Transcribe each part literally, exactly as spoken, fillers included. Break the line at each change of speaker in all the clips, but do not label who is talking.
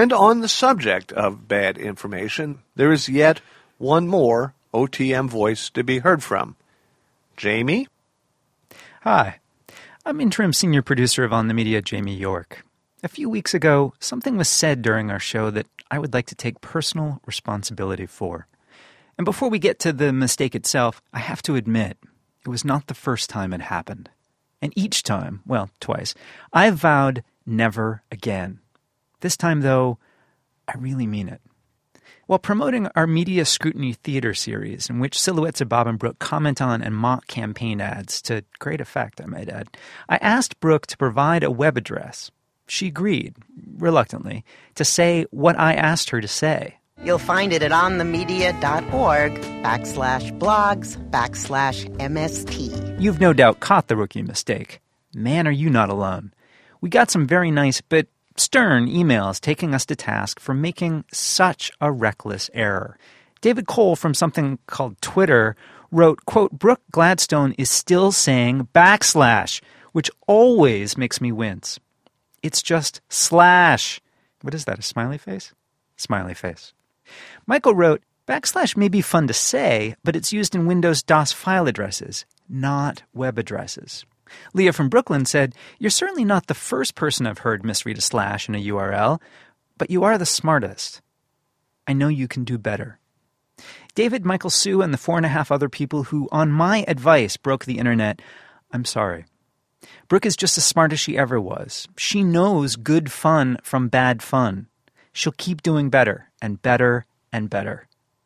And on the subject of bad information, there is yet one more O T M voice to be heard from. Jamie?
Hi. I'm interim senior producer of On the Media, Jamie York. A few weeks ago, something was said during our show that I would like to take personal responsibility for. And before we get to the mistake itself, I have to admit, it was not the first time it happened. And each time, well, twice, I vowed never again. This time, though, I really mean it. While promoting our Media Scrutiny Theater series, in which silhouettes of Bob and Brooke comment on and mock campaign ads, to great effect, I might add, I asked Brooke to provide a web address. She agreed, reluctantly, to say what I asked her to say.
You'll find it at onthemedia.org backslash blogs backslash MST.
You've no doubt caught the rookie mistake. Man, are you not alone. We got some very nice but stern emails taking us to task for making such a reckless error. David Cole from something called Twitter wrote, quote, Brooke Gladstone is still saying backslash, which always makes me wince. It's just slash. What is that, a smiley face? Smiley face. Michael wrote, backslash may be fun to say, but it's used in Windows DOS file addresses, not web addresses. Leah from Brooklyn said, you're certainly not the first person I've heard misread a slash in a U R L, but you are the smartest. I know you can do better. David, Michael Sue, and the four and a half other people who, on my advice, broke the internet, I'm sorry. Brooke is just as smart as she ever was. She knows good fun from bad fun. She'll keep doing better and better and better.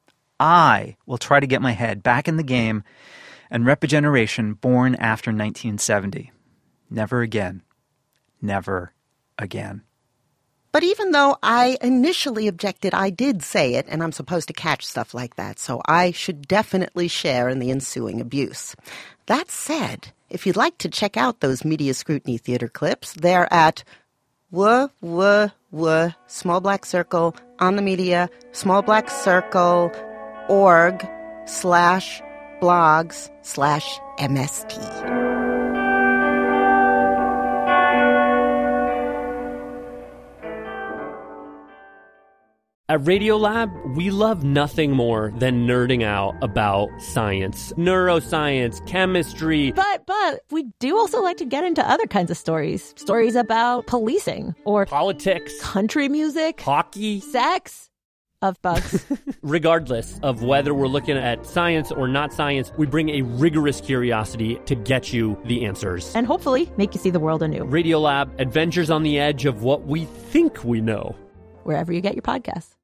I will try to get my head back in the game and rep a generation born after nineteen seventy. Never again. Never again.
But even though I initially objected, I did say it, and I'm supposed to catch stuff like that, so I should definitely share in the ensuing abuse. That said, if you'd like to check out those Media Scrutiny Theater clips, they're at w w w small black circle on the media small black circle org slash blogs slash MST.
At Radiolab, we love nothing more than nerding out about science, neuroscience, chemistry.
But, but, we do also like to get into other kinds of stories. Stories about policing or
politics,
country music,
hockey,
sex, of bugs.
Regardless of whether we're looking at science or not science, we bring a rigorous curiosity to get you the answers.
And hopefully make you see the world anew.
Radiolab, adventures on the edge of what we think we know.
Wherever you get your podcasts.